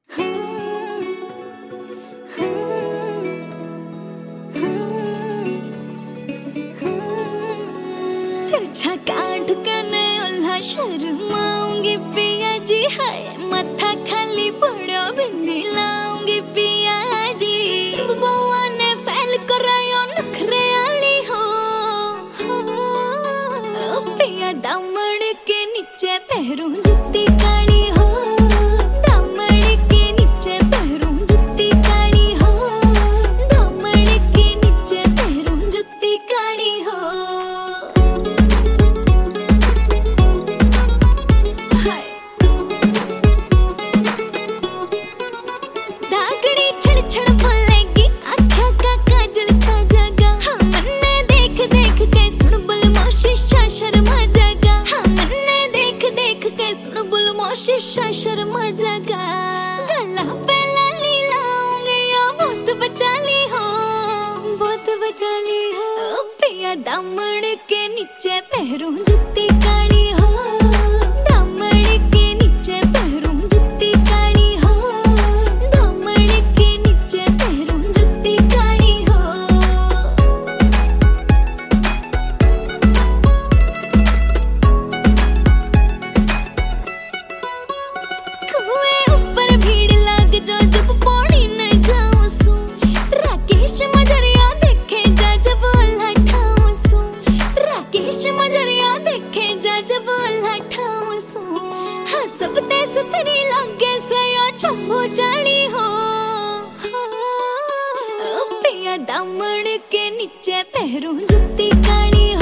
तिरछा काट के मैं उल्हा शर्माऊंगी पिया जी, हाय मथा खाली पड़ो बिंदी लाऊंगी पिया जी। सब बउआ ने फैल करायो नखरे आली हो, पिया दामन के नीचे पैरों जुत्ती काली हो, दामन के नीचे पैरों जुत्ती काली हो, दामन के नीचे पैरों जुत्ती काली हो। दागड़ी छड़ छड़ बोलेगी आँखों का काजल छा जाएगा, हाँ मन्ने देख देख के सुन बुलमो शीशा शर्मा जाएगा, हाँ मन्ने देख देख के सुन बुलमो शीशा शर्मा जाएगा। गला पे लाली लाऊंगी या बहुत बचा ली हो, बहुत बचा ली हो, पिया दामन के नीचे पैरों जुत्ती काली हो, दामन के नीचे पैरों जुत्ती काली हो, दामन के नीचे पैरों जुत्ती काली हो। कुएं ऊपर भीड़ लग जो जब पौड़ी न जाऊं सू, राकेश मजरिया देखे जा जब उल्हा ठाऊं सू, राकेश मजरिया देखे जा जब उल्हा ठाऊं सू। हाँ सब ते सुथरी लगे से या चंबो जाली हो, पिया दामन के नीचे पैरों जुत्ती काली